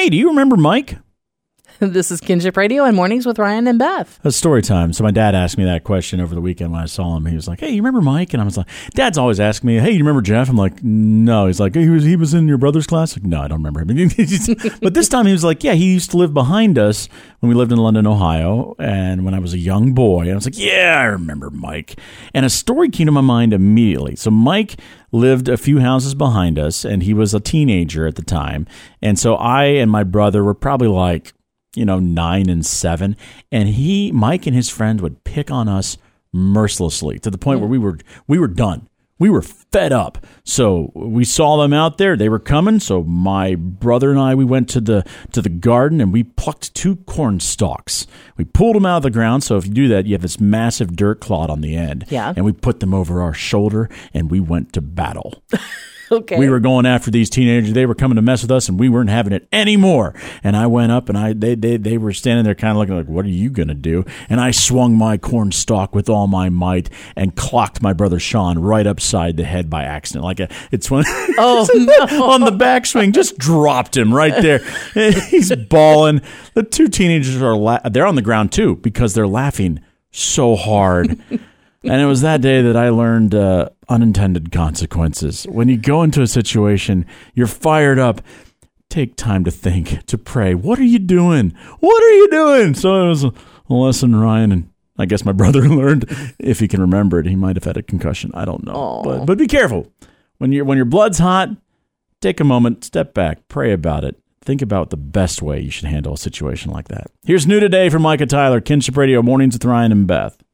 Hey, do you remember Mike? This is Kinship Radio and Mornings with Ryan and Beth. It's story time. So my dad asked me that question over the weekend when I saw him. He was like, hey, you remember Mike? And I was like, Dad's always asking me, hey, you remember Jeff? I'm like, no. He's like, he was in your brother's class? Like, no, I don't remember him. But this time he was like, yeah, he used to live behind us when we lived in London, Ohio, and when I was a young boy. And I was like, yeah, I remember Mike. And a story came to my mind immediately. So Mike lived a few houses behind us, and he was a teenager at the time. And so I and my brother were probably like, 9 and 7. And Mike and his friends would pick on us mercilessly to the point where we were done. We were fed up. So we saw them out there. They were coming. So my brother and I, we went to the garden and we plucked 2 corn stalks. We pulled them out of the ground. So if you do that, you have this massive dirt clod on the end. Yeah. And we put them over our shoulder and we went to battle. Okay. We were going after these teenagers. They were coming to mess with us, and we weren't having it anymore. And I went up, and they were standing there kind of looking like, what are you going to do? And I swung my corn stalk with all my might and clocked my brother Sean right upside the head by accident. It's one no. on the backswing, just dropped him right there. He's bawling. The 2 teenagers they're on the ground, too, because they're laughing so hard. And it was that day that I learned unintended consequences. When you go into a situation, you're fired up, take time to think, to pray. What are you doing? What are you doing? So it was a lesson, Ryan, and I guess my brother learned. If he can remember it, he might have had a concussion. I don't know. But be careful. When your blood's hot, take a moment, step back, pray about it. Think about the best way you should handle a situation like that. Here's New Today from Micah Tyler, Kinship Radio, Mornings with Ryan and Beth.